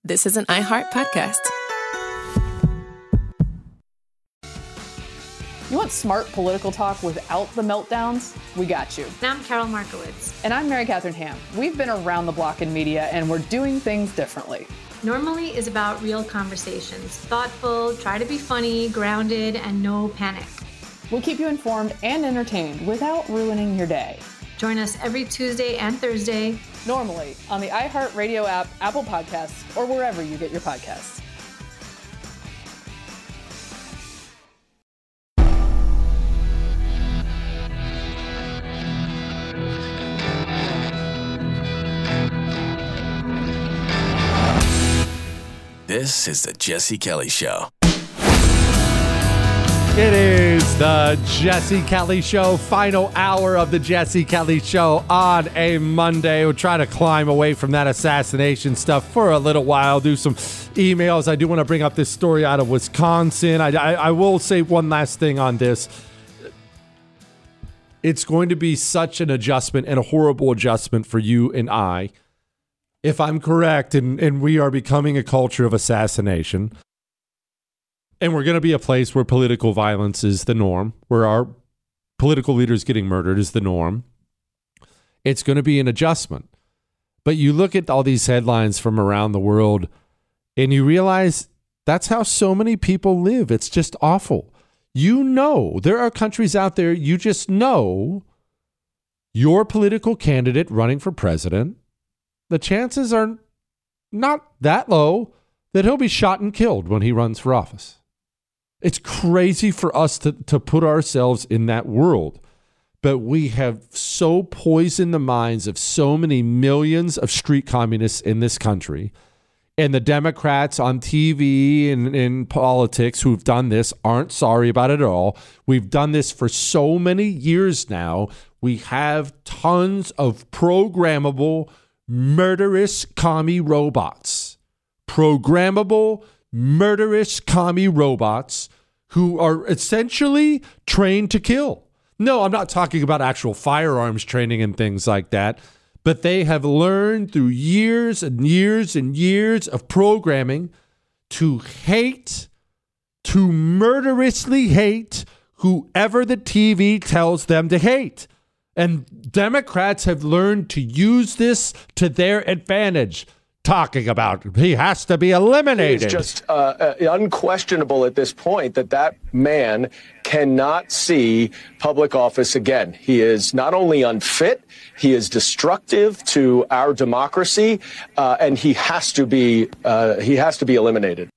this is an iHeart podcast. You want smart political talk without the meltdowns? We got you. I'm Carol Markowitz. And I'm Mary Catherine Ham. We've been around the block in media, and we're doing things differently. Normally is about real conversations. Thoughtful, try to be funny, grounded, and no panic. We'll keep you informed and entertained without ruining your day. Join us every Tuesday and Thursday. Normally on the iHeartRadio app, Apple Podcasts, or wherever you get your podcasts. This is the Jesse Kelly Show. It is the Jesse Kelly Show, final hour of the Jesse Kelly Show on a Monday. We'll try to climb away from that assassination stuff for a little while, do some emails. I do want to bring up this story out of Wisconsin. I will say one last thing on this. It's going to be such an adjustment and a horrible adjustment for you and I, if I'm correct, and we are becoming a culture of assassination. And we're going to be a place where political violence is the norm, where our political leaders getting murdered is the norm. It's going to be an adjustment. But you look at all these headlines from around the world, and you realize that's how so many people live. It's just awful. You know, there are countries out there, you just know your political candidate running for president, the chances are not that low that he'll be shot and killed when he runs for office. It's crazy for us to put ourselves in that world. But we have so poisoned the minds of so many millions of street communists in this country. And the Democrats on TV and in politics who've done this aren't sorry about it at all. We've done this for so many years now. We have tons of programmable, murderous commie robots. Programmable, murderous commie robots who are essentially trained to kill. No, I'm not talking about actual firearms training and things like that, but they have learned through years and years and years of programming to hate, to murderously hate whoever the TV tells them to hate. And Democrats have learned to use this to their advantage. Talking about he has to be eliminated. It's just unquestionable at this point that man cannot see public office again. He is not only unfit, he is destructive to our democracy, and he has to be eliminated.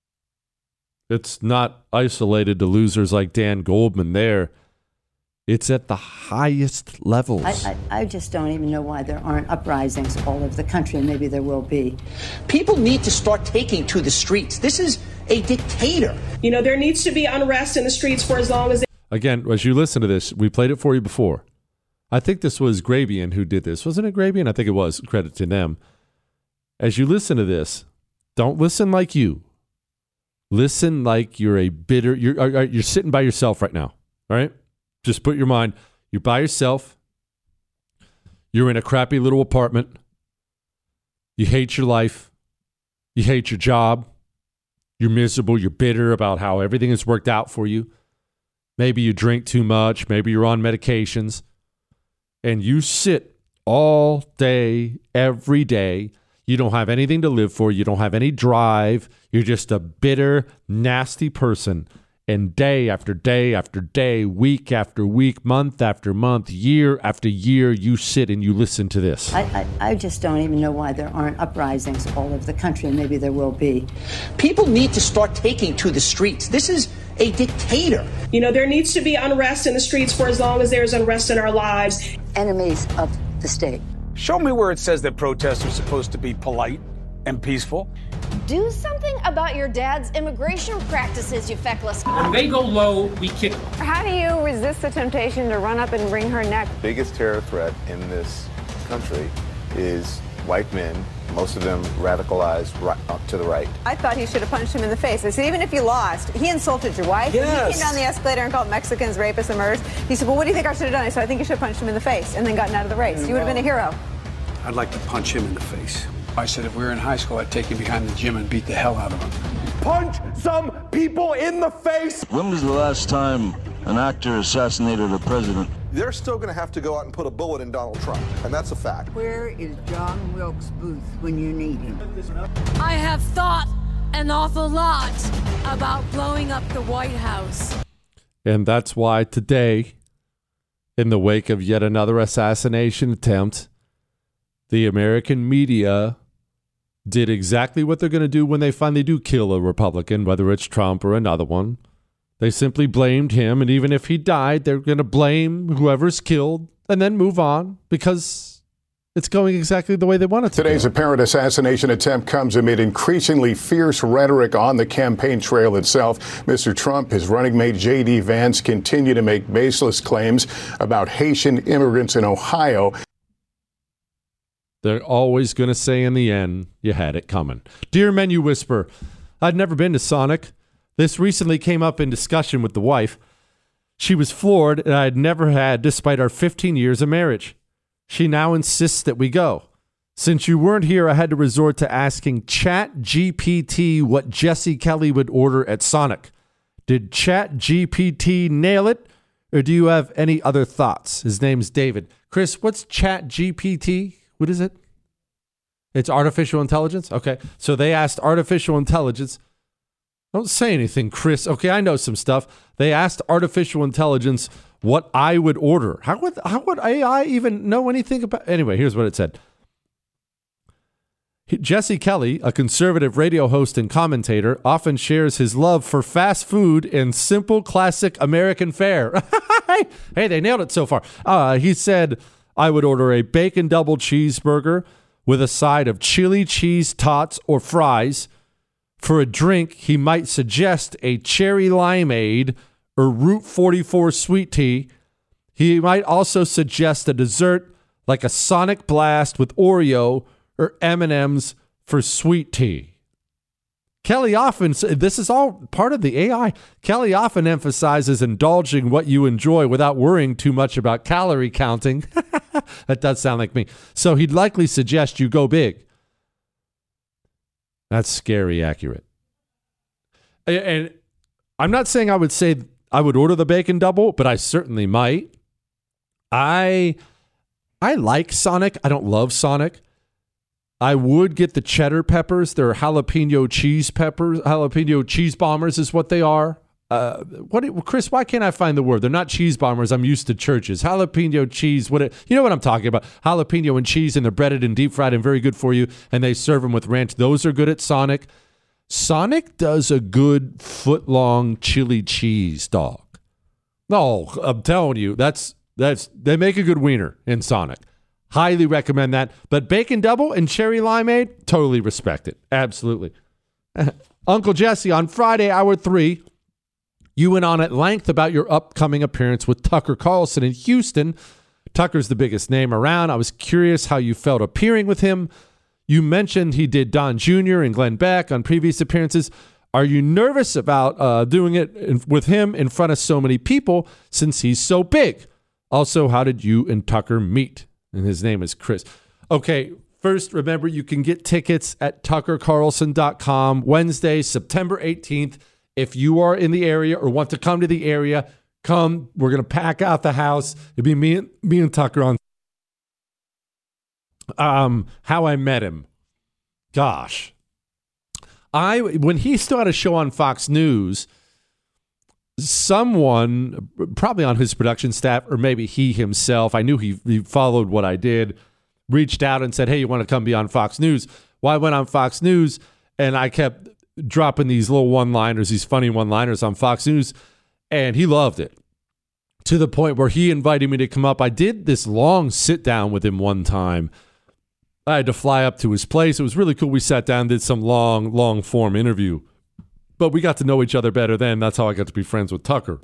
It's not isolated to losers like Dan Goldman there. It's at the highest levels. I just don't even know why there aren't uprisings all over the country, and maybe there will be. People need to start taking to the streets. This is a dictator. You know, there needs to be unrest in the streets for as long as... Again, as you listen to this, we played it for you before. I think this was Grabian who did this. Wasn't it Grabian? I think it was. Credit to them. As you listen to this, don't listen like you. Listen like you're a bitter... You're sitting by yourself right now, all right? Just put your mind, you're by yourself. You're in a crappy little apartment. You hate your life. You hate your job. You're miserable. You're bitter about how everything has worked out for you. Maybe you drink too much. Maybe you're on medications. And you sit all day, every day. You don't have anything to live for. You don't have any drive. You're just a bitter, nasty person. And day after day after day, week after week, month after month, year after year, you sit and you listen to this. I just don't even know why there aren't uprisings all over the country, and maybe there will be. People need to start taking to the streets. This is a dictator. You know, there needs to be unrest in the streets for as long as there's unrest in our lives. Enemies of the state. Show me where it says that protests are supposed to be polite and peaceful. Do something about your dad's immigration practices, you feckless. When they go low, we kick them. How do you resist the temptation to run up and wring her neck? The biggest terror threat in this country is white men, most of them radicalized right, up to the right. I thought he should have punched him in the face. I said, even if you lost, he insulted your wife. Yes. He came down the escalator and called Mexicans rapists and murderers. He said, well, what do you think I should have done? I said, I think you should have punched him in the face and then gotten out of the race. You would have been a hero. I'd like to punch him in the face. I said if we were in high school, I'd take you behind the gym and beat the hell out of them. Punch some people in the face. When was the last time an actor assassinated a president? They're still going to have to go out and put a bullet in Donald Trump, and that's a fact. Where is John Wilkes Booth when you need him? I have thought an awful lot about blowing up the White House. And that's why today, in the wake of yet another assassination attempt, the American media did exactly what they're going to do when they finally do kill a Republican, whether it's Trump or another one. They simply blamed him, and even if he died, they're going to blame whoever's killed and then move on because it's going exactly the way they want it to. Today's apparent assassination attempt comes amid increasingly fierce rhetoric on the campaign trail itself. Mr. Trump, his running mate J.D. Vance continue to make baseless claims about Haitian immigrants in Ohio. They're always going to say in the end, you had it coming. Dear Menu Whisper, I'd never been to Sonic. This recently came up in discussion with the wife. She was floored, and I had never had, despite our 15 years of marriage. She now insists that we go. Since you weren't here, I had to resort to asking ChatGPT what Jesse Kelly would order at Sonic. Did ChatGPT nail it, or do you have any other thoughts? His name's David. Chris, what's ChatGPT? What is it? It's artificial intelligence? Okay, so they asked artificial intelligence. Don't say anything, Chris. Okay, I know some stuff. They asked artificial intelligence what I would order. How would AI even know anything about? Anyway, here's what it said. Jesse Kelly, a conservative radio host and commentator, often shares his love for fast food and simple classic American fare. Hey, they nailed it so far. He said, I would order a bacon double cheeseburger with a side of chili cheese tots or fries. For a drink, he might suggest a cherry limeade or Route 44 sweet tea. He might also suggest a dessert like a Sonic Blast with Oreo or M&M's for sweet tea. Kelly often, this is all part of the AI, Kelly often emphasizes indulging what you enjoy without worrying too much about calorie counting. That does sound like me. So he'd likely suggest you go big. That's scary accurate. And I'm not saying I would say I would order the bacon double, but I certainly might. I like Sonic. I don't love Sonic. I would get the cheddar peppers. They're jalapeno cheese peppers. Jalapeno cheese bombers is what they are. Chris, why can't I find the word? They're not cheese bombers. I'm used to churches. Jalapeno cheese. You know what I'm talking about. Jalapeno and cheese, and they're breaded and deep fried and very good for you, and they serve them with ranch. Those are good at Sonic. Sonic does a good foot-long chili cheese dog. No, I'm telling you, they make a good wiener in Sonic. Highly recommend that. But bacon double and cherry limeade, totally respect it. Absolutely. Uncle Jesse, on Friday, hour 3, you went on at length about your upcoming appearance with Tucker Carlson in Houston. Tucker's the biggest name around. I was curious how you felt appearing with him. You mentioned he did Don Jr. and Glenn Beck on previous appearances. Are you nervous about doing it with him in front of so many people since he's so big? Also, how did you and Tucker meet? And his name is Chris. Okay, first, remember you can get tickets at tuckercarlson.com Wednesday, September 18th. If you are in the area or want to come to the area, come. We're going to pack out the house. It'll be me and Tucker on. How I met him. Gosh. When he still had a show on Fox News, someone, probably on his production staff, or maybe he himself, I knew he followed what I did, reached out and said, hey, you want to come be on Fox News? Well, I went on Fox News, and I kept dropping these little one-liners, these funny one-liners on Fox News, and he loved it to the point where he invited me to come up. I did this long sit-down with him one time. I had to fly up to his place. It was really cool. We sat down, did some long-form interview, but we got to know each other better then. That's how I got to be friends with Tucker.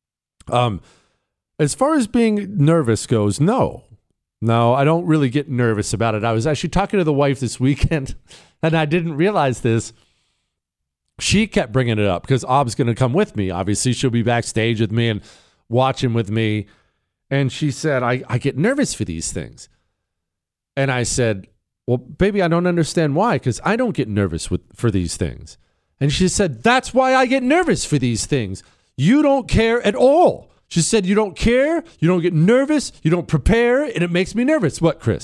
As far as being nervous goes, no, I don't really get nervous about it. I was actually talking to the wife this weekend, and I didn't realize this. She kept bringing it up because Ob's going to come with me. Obviously, she'll be backstage with me and watching with me. And she said, I get nervous for these things. And I said, well, baby, I don't understand why, because I don't get nervous for these things. And she said, that's why I get nervous for these things. You don't care at all. She said, you don't care, you don't get nervous, you don't prepare, and it makes me nervous. What, Chris?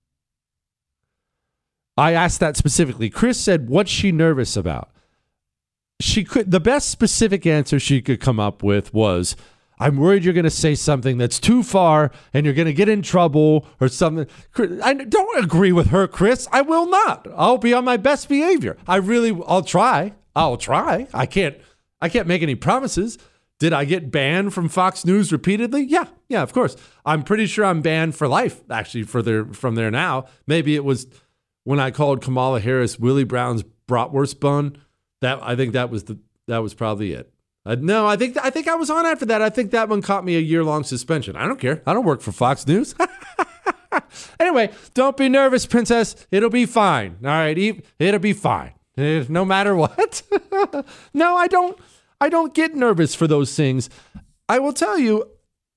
I asked that specifically. Chris said, what's she nervous about? The best specific answer she could come up with was, I'm worried you're going to say something that's too far and you're going to get in trouble or something. I don't agree with her, Chris. I will not. I'll be on my best behavior. I'll try. I can't make any promises. Did I get banned from Fox News repeatedly? Yeah, of course. I'm pretty sure I'm banned for life, actually, from there now. Maybe it was when I called Kamala Harris Willie Brown's bratwurst bun. I think that was probably it. No, I think I was on after that. I think that one caught me a year-long suspension. I don't care. I don't work for Fox News. Anyway, don't be nervous, princess. It'll be fine. All right, it'll be fine. No matter what. No, I don't get nervous for those things. I will tell you,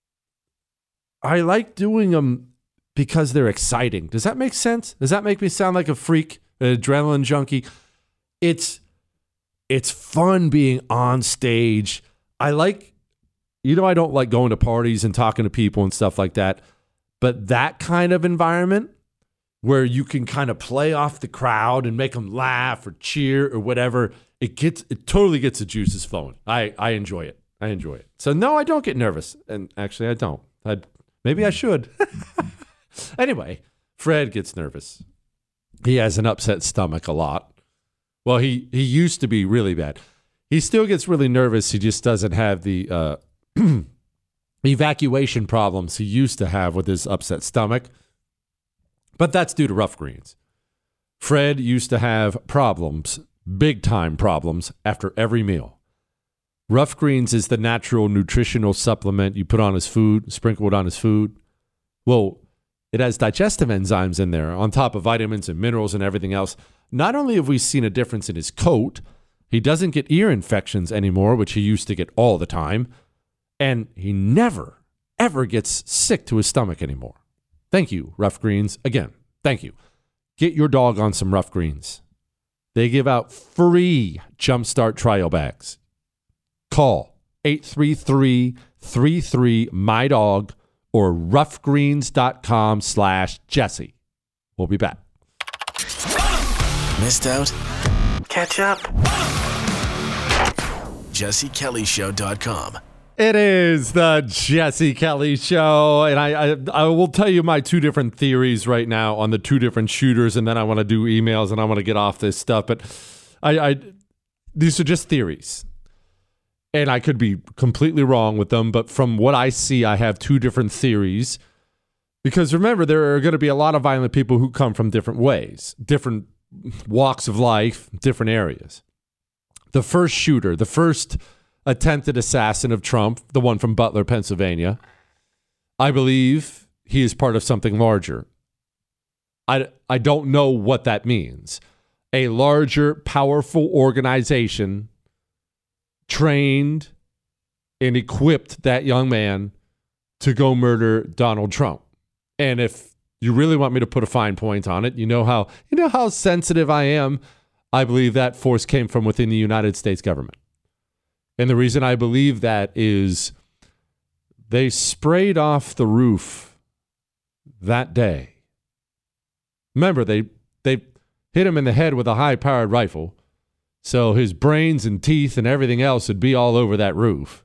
I like doing them because they're exciting. Does that make sense? Does that make me sound like a freak, an adrenaline junkie? It's fun being on stage. I don't like going to parties and talking to people and stuff like that. But that kind of environment where you can kind of play off the crowd and make them laugh or cheer or whatever, it totally gets the juices flowing. I enjoy it. So no, I don't get nervous. And actually I don't. Maybe I should. Anyway, Fred gets nervous. He has an upset stomach a lot. Well, he used to be really bad. He still gets really nervous. He just doesn't have the evacuation problems he used to have with his upset stomach. But that's due to Rough Greens. Fred used to have problems, big-time problems, after every meal. Rough Greens is the natural nutritional supplement you put on his food, sprinkle it on his food. Well, it has digestive enzymes in there on top of vitamins and minerals and everything else. Not only have we seen a difference in his coat, he doesn't get ear infections anymore, which he used to get all the time, and he never, ever gets sick to his stomach anymore. Thank you, Rough Greens. Again, thank you. Get your dog on some Rough Greens. They give out free Jumpstart trial bags. Call 833-33-MY-DOG or roughgreens.com/Jesse. We'll be back. Missed out? Catch up. JesseKellyShow.com. It is the Jesse Kelly Show, and I will tell you my two different theories right now on the two different shooters, and then I want to do emails and I want to get off this stuff. But these are just theories, and I could be completely wrong with them. But from what I see, I have two different theories. Because remember, there are going to be a lot of violent people who come from different ways, different walks of life, different areas. The first shooter, the first attempted assassin of Trump, the one from Butler, Pennsylvania, I believe he is part of something larger. I don't know what that means. A larger, powerful organization trained and equipped that young man to go murder Donald Trump. And if you really want me to put a fine point on it, you know how sensitive I am. I believe that force came from within the United States government. And the reason I believe that is they sprayed off the roof that day. Remember, they hit him in the head with a high-powered rifle, so his brains and teeth and everything else would be all over that roof.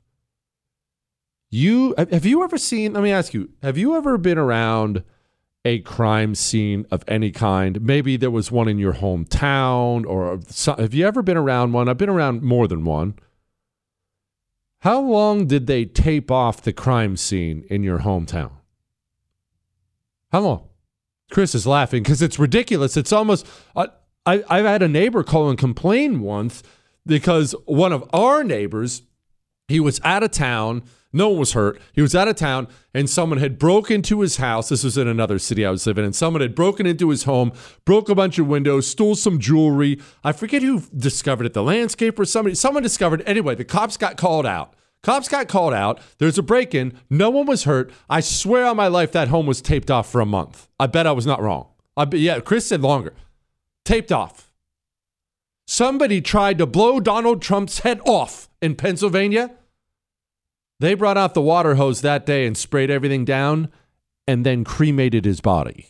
Have you ever seen, let me ask you, have you ever been around a crime scene of any kind? Maybe there was one in your hometown, or have you ever been around one? I've been around more than one. How long did they tape off the crime scene in your hometown? How long? Chris is laughing because it's ridiculous. It's almost, I've had a neighbor call and complain once because one of our neighbors, he was out of town. No one was hurt. He was out of town, and someone had broken into his house. This was in another city I was living in. Someone had broken into his home, broke a bunch of windows, stole some jewelry. I forget who discovered it, the landscaper, someone discovered it. Anyway, the cops got called out. There's a break-in. No one was hurt. I swear on my life that home was taped off for a month. I bet I was not wrong. Yeah, Chris said longer. Taped off. Somebody tried to blow Donald Trump's head off in Pennsylvania. They brought out the water hose that day and sprayed everything down and then cremated his body.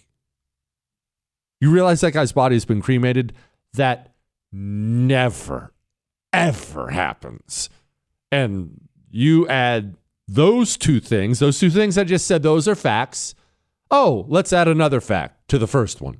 You realize that guy's body has been cremated? That never, ever happens. And you add those two things I just said, those are facts. Oh, let's add another fact to the first one.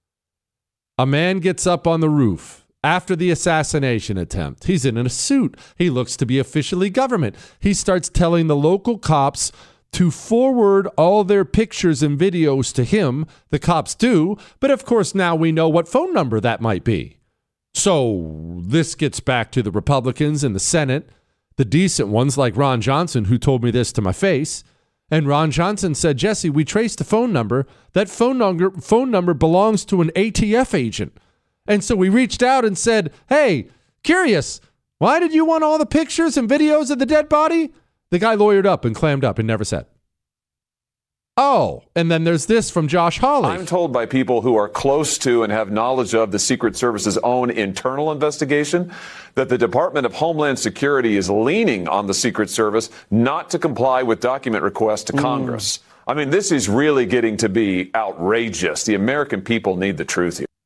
A man gets up on the roof after the assassination attempt. He's in a suit. He looks to be officially government. He starts telling the local cops to forward all their pictures and videos to him. The cops do. But of course, now we know what phone number that might be. So this gets back to the Republicans in the Senate, the decent ones like Ron Johnson, who told me this to my face. And Ron Johnson said, Jesse, we traced the phone number. That phone number belongs to an ATF agent. And so we reached out and said, hey, curious, why did you want all the pictures and videos of the dead body? The guy lawyered up and clammed up and never said. Oh, and then there's this from Josh Hawley. I'm told by people who are close to and have knowledge of the Secret Service's own internal investigation that the Department of Homeland Security is leaning on the Secret Service not to comply with document requests to Congress. I mean, this is really getting to be outrageous. The American people need the truth here.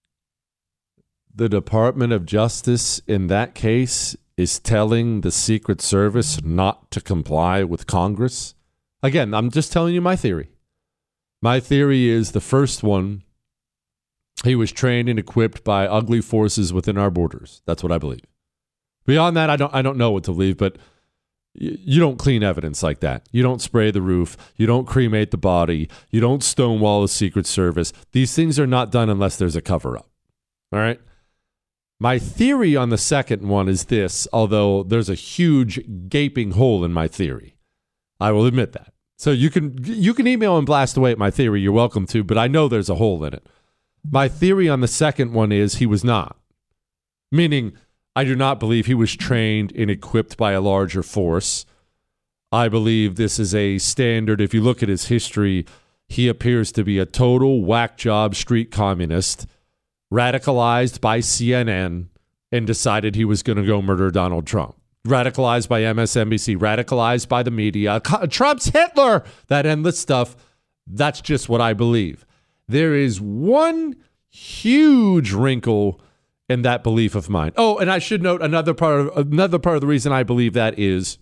The Department of Justice in that case is telling the Secret Service not to comply with Congress. Again, I'm just telling you my theory. My theory is the first one, he was trained and equipped by ugly forces within our borders. That's what I believe. Beyond that, I don't know what to believe, but you don't clean evidence like that. You don't spray the roof. You don't cremate the body. You don't stonewall the Secret Service. These things are not done unless there's a cover-up. All right? My theory on the second one is this, although there's a huge gaping hole in my theory. I will admit that. So you can email and blast away at my theory. You're welcome to, but I know there's a hole in it. My theory on the second one is he was not. Meaning, I do not believe he was trained and equipped by a larger force. I believe this is a standard. If you look at his history, he appears to be a total whack job street communist, radicalized by CNN, and decided he was going to go murder Donald Trump. Radicalized by MSNBC, radicalized by the media. Trump's Hitler! That endless stuff. That's just what I believe. There is one huge wrinkle in that belief of mine. Oh, and I should note another part of the reason I believe that is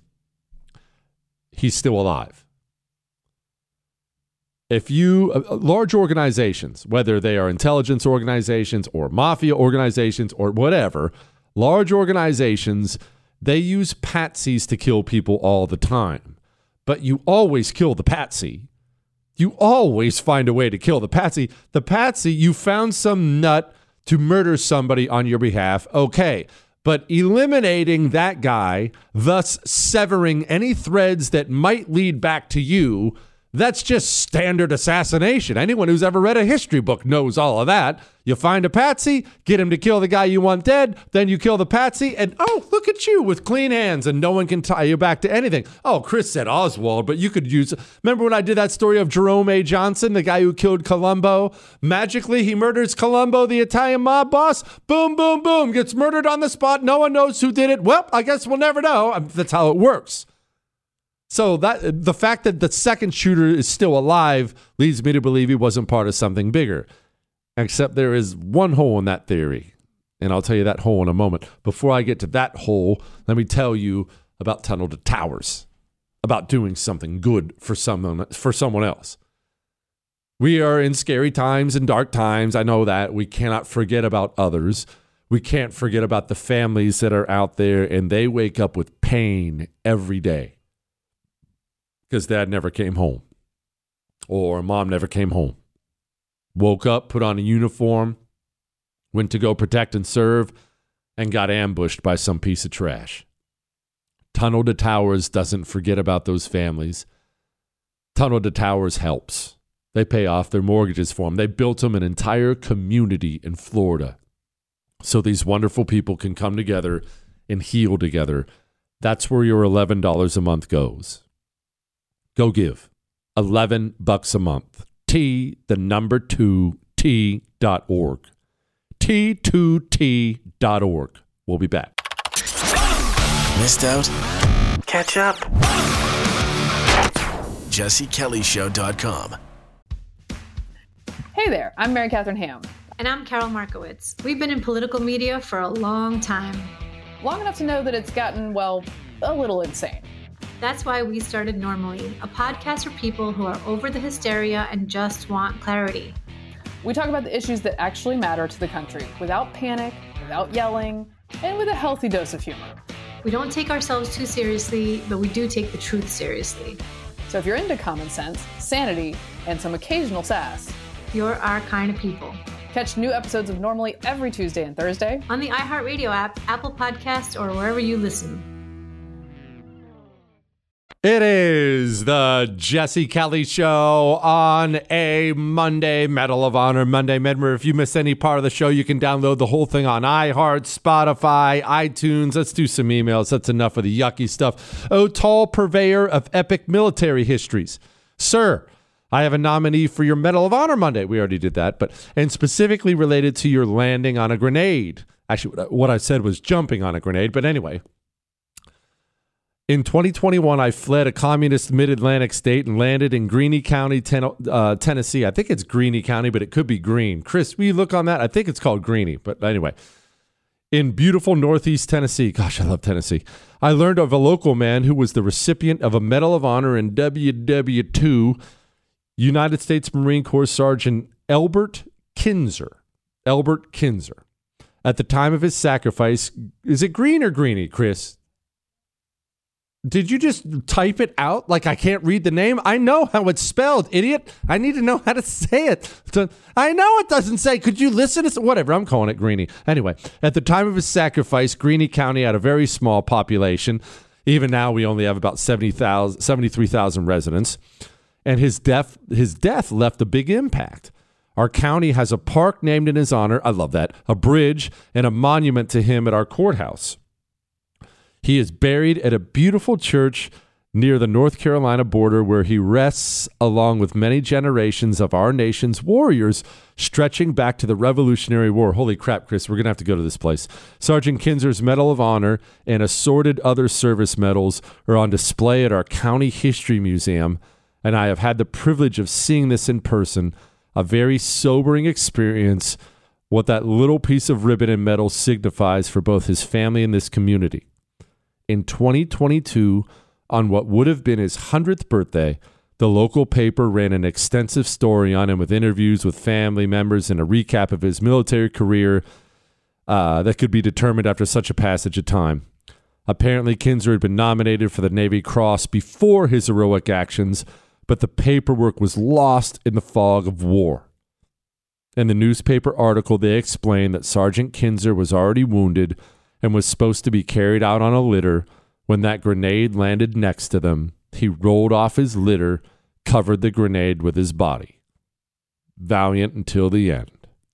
he's still alive. If you, large organizations, whether they are intelligence organizations or mafia organizations or whatever, large organizations, they use patsies to kill people all the time. But you always kill the patsy. You always find a way to kill the patsy. The patsy, you found some nut to murder somebody on your behalf, okay. But eliminating that guy, thus severing any threads that might lead back to you, that's just standard assassination. Anyone who's ever read a history book knows all of that. You find a patsy, get him to kill the guy you want dead, then you kill the patsy, and oh, look at you with clean hands, and no one can tie you back to anything. Oh, Chris said Oswald, but you could use... Remember when I did that story of Jerome A. Johnson, the guy who killed Columbo? Magically, he murders Columbo, the Italian mob boss. Boom, boom, boom. Gets murdered on the spot. No one knows who did it. Well, I guess we'll never know. That's how it works. So that the fact that the second shooter is still alive leads me to believe he wasn't part of something bigger. Except there is one hole in that theory, and I'll tell you that hole in a moment. Before I get to that hole, let me tell you about Tunnel to Towers, about doing something good for someone else. We are in scary times and dark times. I know that. We cannot forget about others. We can't forget about the families that are out there, and they wake up with pain every day. Because dad never came home or mom never came home. Woke up, put on a uniform, went to go protect and serve, and got ambushed by some piece of trash. Tunnel to Towers doesn't forget about those families. Tunnel to Towers helps. They pay off their mortgages for them. They built them an entire community in Florida so these wonderful people can come together and heal together. That's where your $11 a month goes. Go give $11 a month. T, the number 2, T2T.org. T2T.org. We'll be back. Missed out? Catch up. JesseKellyShow.com. Hey there, I'm Mary Catherine Ham. And I'm Carol Markowitz. We've been in political media for a long time. Long enough to know that it's gotten, well, a little insane. That's why we started Normally, a podcast for people who are over the hysteria and just want clarity. We talk about the issues that actually matter to the country without panic, without yelling, and with a healthy dose of humor. We don't take ourselves too seriously, but we do take the truth seriously. So if you're into common sense, sanity, and some occasional sass, you're our kind of people. Catch new episodes of Normally every Tuesday and Thursday on the iHeartRadio app, Apple Podcasts, or wherever you listen. It is the Jesse Kelly Show on a Monday, Medal of Honor Monday. Remember, if you miss any part of the show, you can download the whole thing on iHeart, Spotify, iTunes. Let's do some emails. That's enough of the yucky stuff. Oh, tall purveyor of epic military histories. Sir, I have a nominee for your Medal of Honor Monday. We already did that, and specifically related to your landing on a grenade. Actually, what I said was jumping on a grenade, but anyway. In 2021, I fled a communist mid-Atlantic state and landed in Greene County, Tennessee. I think it's Greene County, but it could be Greene. Chris, will you look on that? I think it's called Greene, but anyway. In beautiful Northeast Tennessee. Gosh, I love Tennessee. I learned of a local man who was the recipient of a Medal of Honor in WW2, United States Marine Corps Sergeant Elbert Kinzer. Elbert Kinzer. At the time of his sacrifice, is it Green or Greenie, Chris? Did you just type it out like I can't read the name? I know how it's spelled, idiot. I need to know how to say it. I know it doesn't say. Could you listen to whatever? I'm calling it Greenie. Anyway, at the time of his sacrifice, Greene County had a very small population. Even now, we only have about 73,000 residents. And his death left a big impact. Our county has a park named in his honor. I love that. A bridge and a monument to him at our courthouse. He is buried at a beautiful church near the North Carolina border where he rests along with many generations of our nation's warriors stretching back to the Revolutionary War. Holy crap, Chris, we're going to have to go to this place. Sergeant Kinzer's Medal of Honor and assorted other service medals are on display at our County History Museum, and I have had the privilege of seeing this in person, a very sobering experience, what that little piece of ribbon and medal signifies for both his family and this community. In 2022, on what would have been his 100th birthday, the local paper ran an extensive story on him with interviews with family members and a recap of his military career that could be determined after such a passage of time. Apparently, Kinzer had been nominated for the Navy Cross before his heroic actions, but the paperwork was lost in the fog of war. In the newspaper article, they explained that Sergeant Kinzer was already wounded and was supposed to be carried out on a litter. When that grenade landed next to them, he rolled off his litter, covered the grenade with his body. Valiant until the end.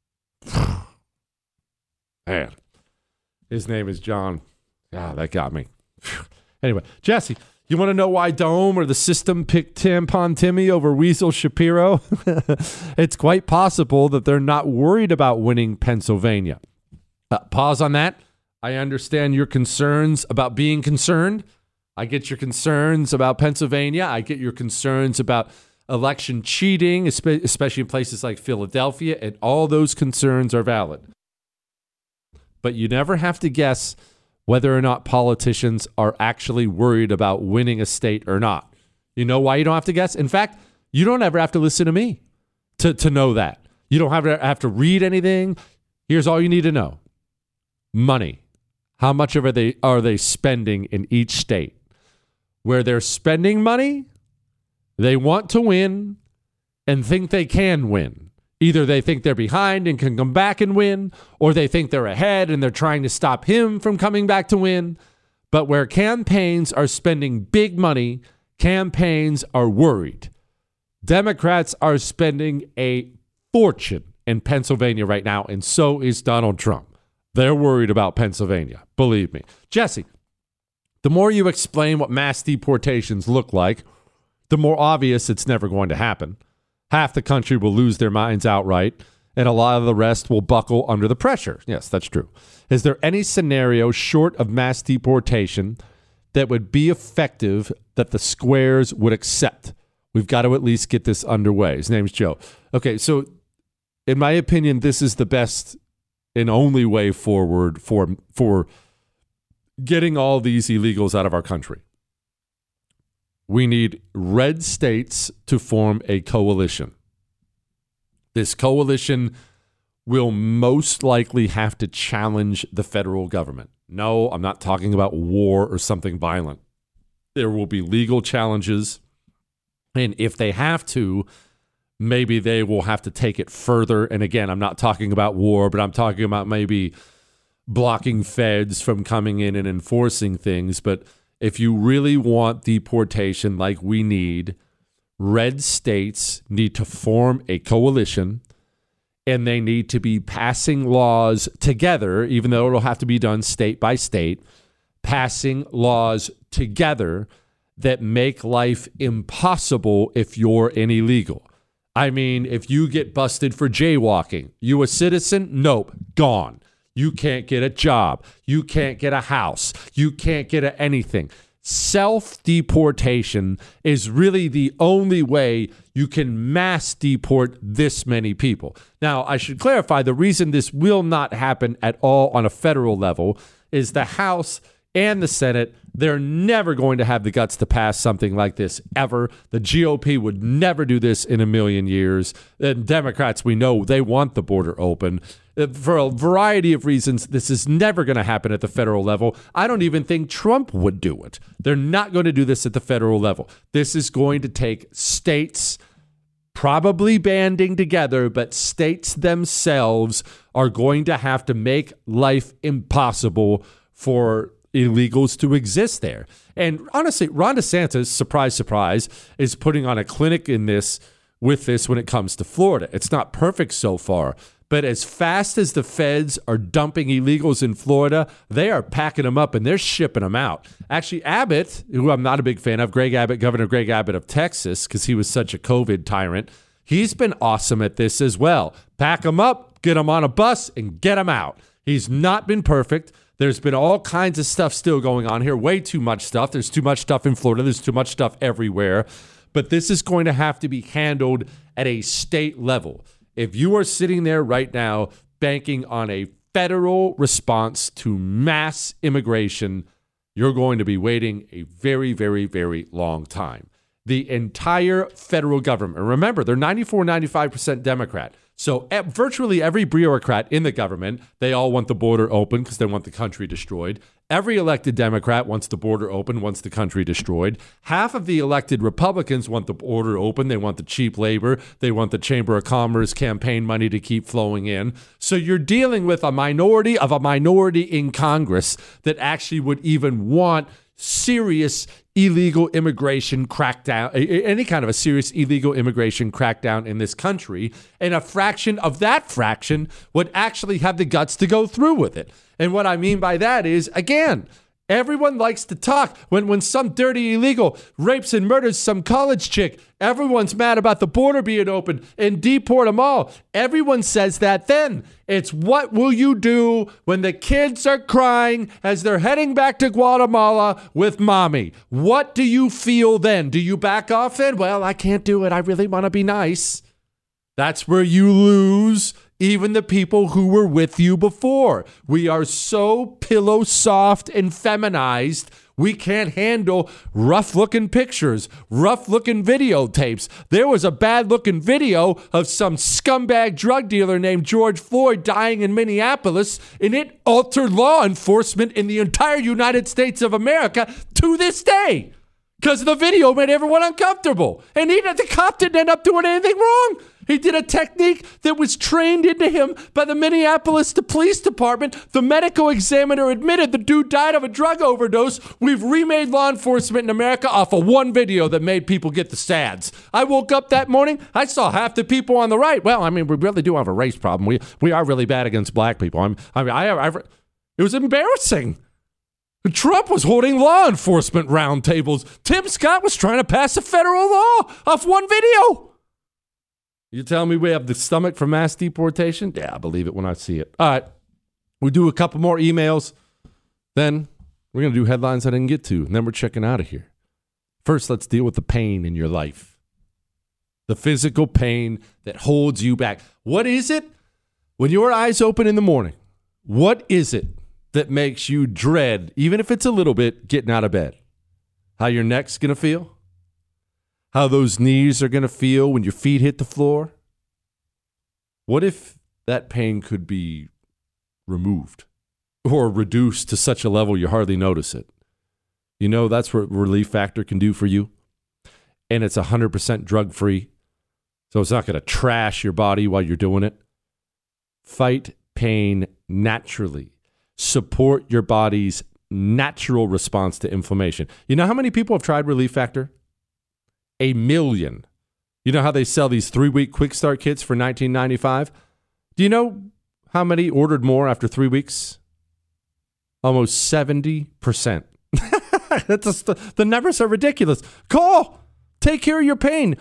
Man, his name is John. Ah, that got me. Anyway, Jesse, you want to know why Dome or the system picked Tampon Timmy over Weasel Shapiro? It's quite possible that they're not worried about winning Pennsylvania. Pause on that. I understand your concerns about being concerned. I get your concerns about Pennsylvania. I get your concerns about election cheating, especially in places like Philadelphia, and all those concerns are valid. But you never have to guess whether or not politicians are actually worried about winning a state or not. You know why you don't have to guess? In fact, you don't ever have to listen to me to know that. You don't have to read anything. Here's all you need to know. Money. How much are they spending in each state? Where they're spending money, they want to win and think they can win. Either they think they're behind and can come back and win, or they think they're ahead and they're trying to stop him from coming back to win. But where campaigns are spending big money, campaigns are worried. Democrats are spending a fortune in Pennsylvania right now, and so is Donald Trump. They're worried about Pennsylvania, believe me. Jesse, the more you explain what mass deportations look like, the more obvious it's never going to happen. Half the country will lose their minds outright, and a lot of the rest will buckle under the pressure. Yes, that's true. Is there any scenario short of mass deportation that would be effective that the squares would accept? We've got to at least get this underway. His name's Joe. Okay, so in my opinion, this is the best and only way forward for getting all these illegals out of our country. We need red states to form a coalition. This coalition will most likely have to challenge the federal government. No, I'm not talking about war or something violent. There will be legal challenges, and if they have to, maybe they will have to take it further. And again, I'm not talking about war, but I'm talking about maybe blocking feds from coming in and enforcing things. But if you really want deportation like we need, red states need to form a coalition, and they need to be passing laws together, even though it'll have to be done state by state, passing laws together that make life impossible if you're an illegal. I mean, if you get busted for jaywalking, you a citizen? Nope, gone. You can't get a job. You can't get a house. You can't get anything. Self-deportation is really the only way you can mass deport this many people. Now, I should clarify, the reason this will not happen at all on a federal level is the House and the Senate, they're never going to have the guts to pass something like this ever. The GOP would never do this in a million years. And Democrats, we know they want the border open. For a variety of reasons, this is never going to happen at the federal level. I don't even think Trump would do it. They're not going to do this at the federal level. This is going to take states probably banding together, but states themselves are going to have to make life impossible for illegals to exist there. And honestly, Ron DeSantis, surprise, surprise, is putting on a clinic with this when it comes to Florida. It's not perfect so far, but as fast as the feds are dumping illegals in Florida, they are packing them up and they're shipping them out. Actually, Abbott, who I'm not a big fan of, Governor Greg Abbott of Texas, because he was such a COVID tyrant, he's been awesome at this as well. Pack them up, get them on a bus, and get them out. He's not been perfect. There's been all kinds of stuff still going on here, way too much stuff. There's too much stuff in Florida. There's too much stuff everywhere. But this is going to have to be handled at a state level. If you are sitting there right now banking on a federal response to mass immigration, you're going to be waiting a very, very, very long time. The entire federal government, remember, they're 94, 95% Democrat. So virtually every bureaucrat in the government, they all want the border open because they want the country destroyed. Every elected Democrat wants the border open, wants the country destroyed. Half of the elected Republicans want the border open. They want the cheap labor. They want the Chamber of Commerce campaign money to keep flowing in. So you're dealing with a minority of a minority in Congress that actually would even want serious illegal immigration crackdown, any kind of a serious illegal immigration crackdown in this country, and a fraction of that fraction would actually have the guts to go through with it. And what I mean by that is, again, everyone likes to talk. When some dirty illegal rapes and murders some college chick, everyone's mad about the border being open and deport them all. Everyone says that then. It's what will you do when the kids are crying as they're heading back to Guatemala with mommy? What do you feel then? Do you back off then? Well, I can't do it. I really want to be nice. That's where you lose even the people who were with you before. We are so pillow soft and feminized, we can't handle rough-looking pictures, rough-looking videotapes. There was a bad-looking video of some scumbag drug dealer named George Floyd dying in Minneapolis, and it altered law enforcement in the entire United States of America to this day because the video made everyone uncomfortable. And even the cop didn't end up doing anything wrong. He did a technique that was trained into him by the Minneapolis Police Department. The medical examiner admitted the dude died of a drug overdose. We've remade law enforcement in America off of one video that made people get the SADS. I woke up that morning, I saw half the people on the right. Well, I mean, we really do have a race problem. We are really bad against black people. It was embarrassing. Trump was holding law enforcement roundtables. Tim Scott was trying to pass a federal law off one video. You tell me we have the stomach for mass deportation? Yeah, I believe it when I see it. All right. We do a couple more emails. Then we're going to do headlines I didn't get to. And then we're checking out of here. First, let's deal with the pain in your life. The physical pain that holds you back. What is it? When your eyes open in the morning, what is it that makes you dread, even if it's a little bit, getting out of bed? How your neck's going to feel? How those knees are going to feel when your feet hit the floor? What if that pain could be removed or reduced to such a level you hardly notice it? You know, that's what Relief Factor can do for you. And it's 100% drug-free. So it's not going to trash your body while you're doing it. Fight pain naturally. Support your body's natural response to inflammation. You know how many people have tried Relief Factor? 1 million. You know how they sell these 3-week quick start kits for $19.95? Do you know how many ordered more after 3 weeks? Almost 70%. The numbers are ridiculous. Call. Take care of your pain.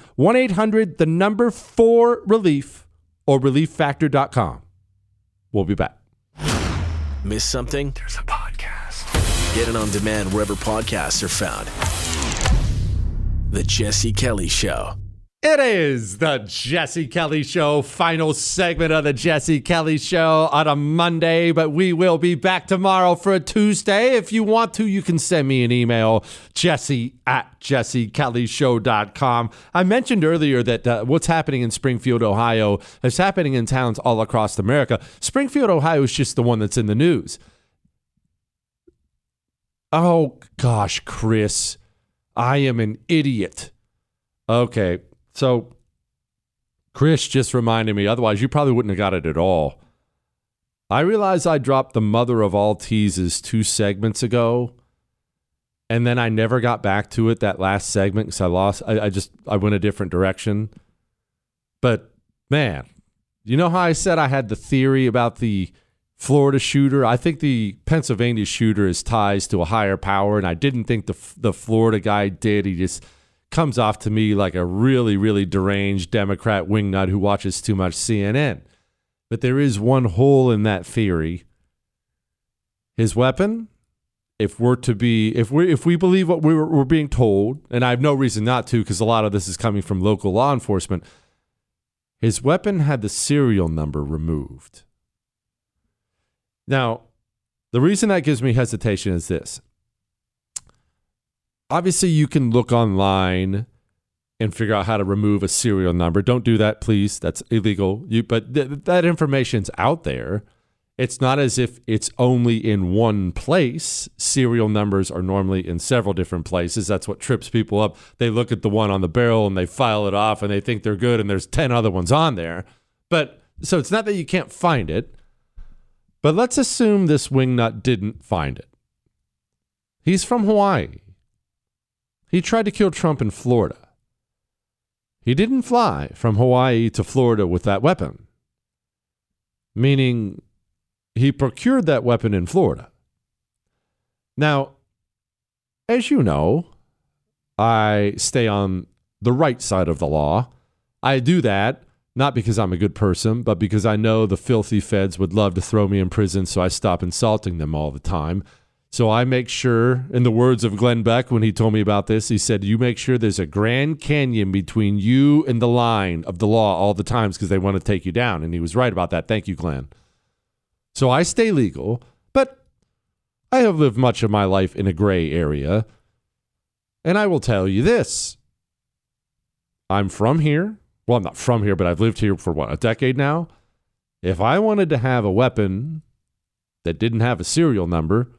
1-800-4RELIEF or ReliefFactor.com. We'll be back. Miss something? There's a podcast. Get it on demand wherever podcasts are found. The Jesse Kelly Show. It is the Jesse Kelly Show, final segment of the Jesse Kelly Show on a Monday, but we will be back tomorrow for a Tuesday. If you want to, you can send me an email, jesse@jessekellyshow.com. I mentioned earlier that what's happening in Springfield, Ohio is happening in towns all across America. Springfield, Ohio is just the one that's in the news. Oh, gosh, Chris, I am an idiot. Okay. So, Chris just reminded me, otherwise you probably wouldn't have got it at all. I realized I dropped the mother of all teases 2 segments ago, and then I never got back to it that last segment because I went a different direction. But, man, you know how I said I had the theory about the Florida shooter? I think the Pennsylvania shooter is ties to a higher power, and I didn't think the Florida guy did. He just comes off to me like a really, really deranged Democrat wingnut who watches too much CNN. But there is one hole in that theory. His weapon, if we believe what we're being told, and I have no reason not to because a lot of this is coming from local law enforcement, his weapon had the serial number removed. Now, the reason that gives me hesitation is this. Obviously, you can look online and figure out how to remove a serial number. Don't do that, please. That's illegal. But that information's out there. It's not as if it's only in one place. Serial numbers are normally in several different places. That's what trips people up. They look at the one on the barrel and they file it off and they think they're good and there's 10 other ones on there. But so it's not that you can't find it. But let's assume this wingnut didn't find it. He's from Hawaii. He tried to kill Trump in Florida. He didn't fly from Hawaii to Florida with that weapon, meaning he procured that weapon in Florida. Now, as you know, I stay on the right side of the law. I do that not because I'm a good person, but because I know the filthy feds would love to throw me in prison, so I stop insulting them all the time. So I make sure, in the words of Glenn Beck when he told me about this, he said, you make sure there's a Grand Canyon between you and the line of the law all the times because they want to take you down. And he was right about that. Thank you, Glenn. So I stay legal, but I have lived much of my life in a gray area. And I will tell you this. I'm from here. Well, I'm not from here, but I've lived here for, a decade now? If I wanted to have a weapon that didn't have a serial number,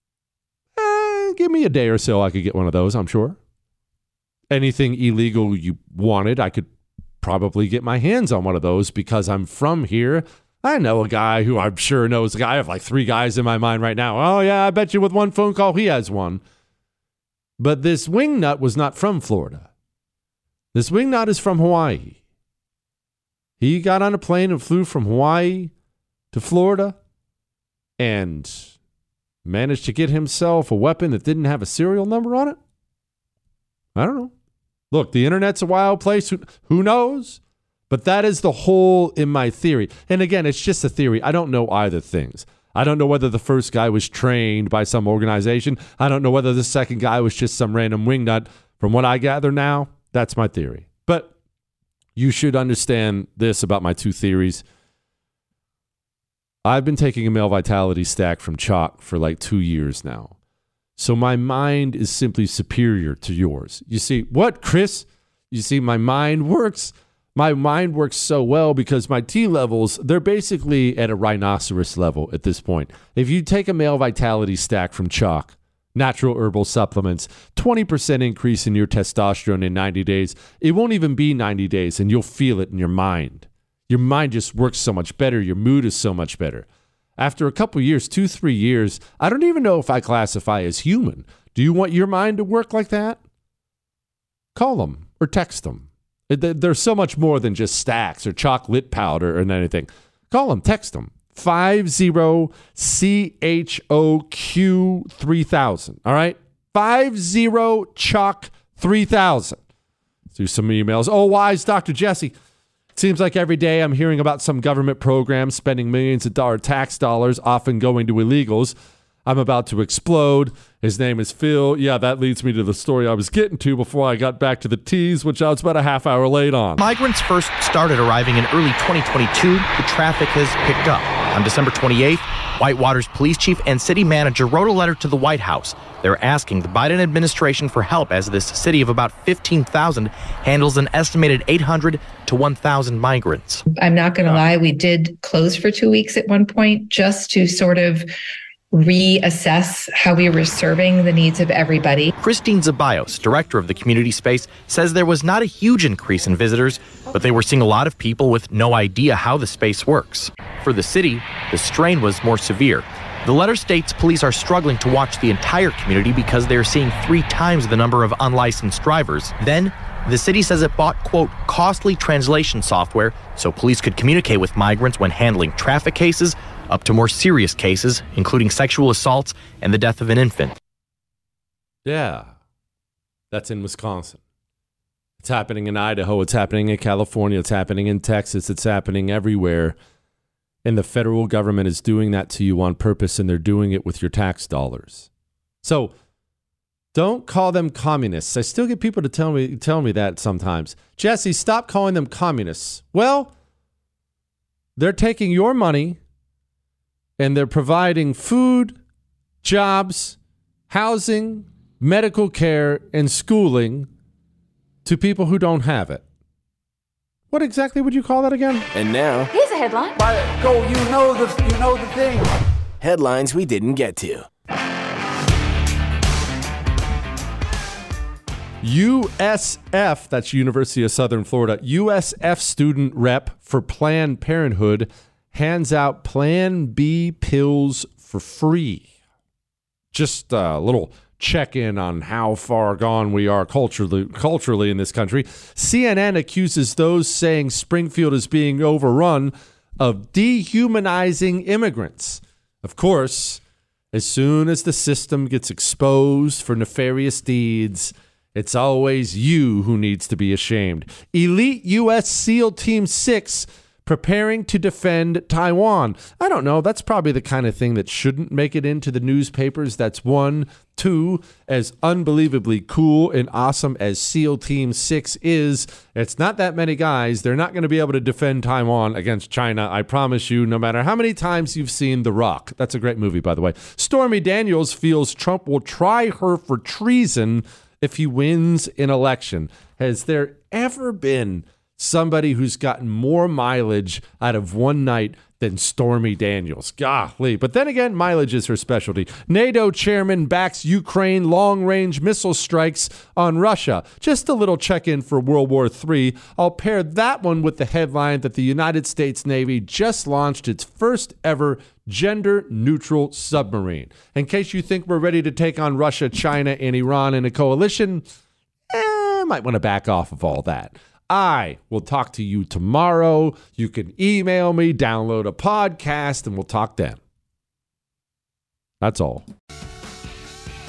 give me a day or so, I could get one of those, I'm sure. Anything illegal you wanted, I could probably get my hands on one of those because I'm from here. I know a guy who I'm sure knows a guy. I have like 3 guys in my mind right now. Oh, yeah, I bet you with one phone call, he has one. But this wingnut was not from Florida. This wingnut is from Hawaii. He got on a plane and flew from Hawaii to Florida and managed to get himself a weapon that didn't have a serial number on it? I don't know. Look, the internet's a wild place. Who knows? But that is the hole in my theory. And again, it's just a theory. I don't know either things. I don't know whether the first guy was trained by some organization. I don't know whether the second guy was just some random wingnut. From what I gather now, that's my theory. But you should understand this about my two theories. I've been taking a male vitality stack from Chalk for like 2 years now. So my mind is simply superior to yours. You see, what, Chris? You see, my mind works so well because my T levels, they're basically at a rhinoceros level at this point. If you take a male vitality stack from Chalk, natural herbal supplements, 20% increase in your testosterone in 90 days. It won't even be 90 days, and you'll feel it in your mind. Your mind just works so much better. Your mood is so much better. After a couple years, 2-3 years, I don't even know if I classify as human. Do you want your mind to work like that? Call them or text them. There's so much more than just stacks or chocolate powder or anything. Call them, text them. 50CHOQ3000. All right? 50CHOQ3000. Do some emails. Oh, why is Dr. Jesse? It seems like every day I'm hearing about some government program spending millions of tax dollars, often going to illegals. I'm about to explode. His name is Phil. Yeah, that leads me to the story I was getting to before I got back to the teas, which I was about a half hour late on. Migrants first started arriving in early 2022. The traffic has picked up. On December 28th, Whitewater's police chief and city manager wrote a letter to the White House. They're asking the Biden administration for help as this city of about 15,000 handles an estimated 800 to 1,000 migrants. I'm not going to lie, we did close for 2 weeks at one point just to sort of reassess how we were serving the needs of everybody. Christine Zabayos, director of the community space, says there was not a huge increase in visitors, but they were seeing a lot of people with no idea how the space works. For the city, the strain was more severe. The letter states police are struggling to watch the entire community because they're seeing 3 times the number of unlicensed drivers. Then, the city says it bought, quote, costly translation software so police could communicate with migrants when handling traffic cases, up to more serious cases, including sexual assaults and the death of an infant. Yeah, that's in Wisconsin. It's happening in Idaho. It's happening in California. It's happening in Texas. It's happening everywhere. And the federal government is doing that to you on purpose, and they're doing it with your tax dollars. So don't call them communists. I still get people to tell me that sometimes. Jesse, stop calling them communists. Well, they're taking your money and they're providing food, jobs, housing, medical care, and schooling to people who don't have it. What exactly would you call that again? And now, here's a headline. You know the thing. headlines we didn't get to. USF, that's University of Southern Florida, USF student rep for Planned Parenthood hands out Plan B pills for free. Just a little check-in on how far gone we are culturally in this country. CNN accuses those saying Springfield is being overrun of dehumanizing immigrants. Of course, as soon as the system gets exposed for nefarious deeds, it's always you who needs to be ashamed. Elite U.S. SEAL Team 6 preparing to defend Taiwan. I don't know. That's probably the kind of thing that shouldn't make it into the newspapers. That's one. 2, as unbelievably cool and awesome as SEAL Team 6 is, it's not that many guys. They're not going to be able to defend Taiwan against China. I promise you, no matter how many times you've seen The Rock. That's a great movie, by the way. Stormy Daniels feels Trump will try her for treason if he wins an election. Has there ever been somebody who's gotten more mileage out of one night than Stormy Daniels? Golly. But then again, mileage is her specialty. NATO chairman backs Ukraine long-range missile strikes on Russia. Just a little check-in for World War III. I'll pair that one with the headline that the United States Navy just launched its first ever gender-neutral submarine. In case you think we're ready to take on Russia, China, and Iran in a coalition, might want to back off of all that. I will talk to you tomorrow. You can email me, download a podcast, and we'll talk then. That's all.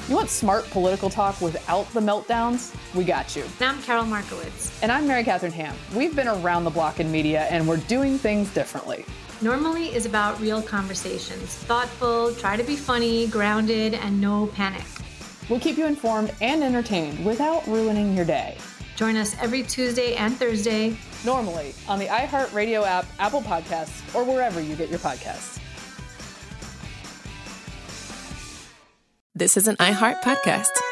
You want smart political talk without the meltdowns? We got you. And I'm Carol Markowitz. And I'm Mary Catherine Ham. We've been around the block in media, and we're doing things differently. Normally is about real conversations. Thoughtful, try to be funny, grounded, and no panic. We'll keep you informed and entertained without ruining your day. Join us every Tuesday and Thursday. Normally on the iHeartRadio app, Apple Podcasts, or wherever you get your podcasts. This is an iHeart podcast.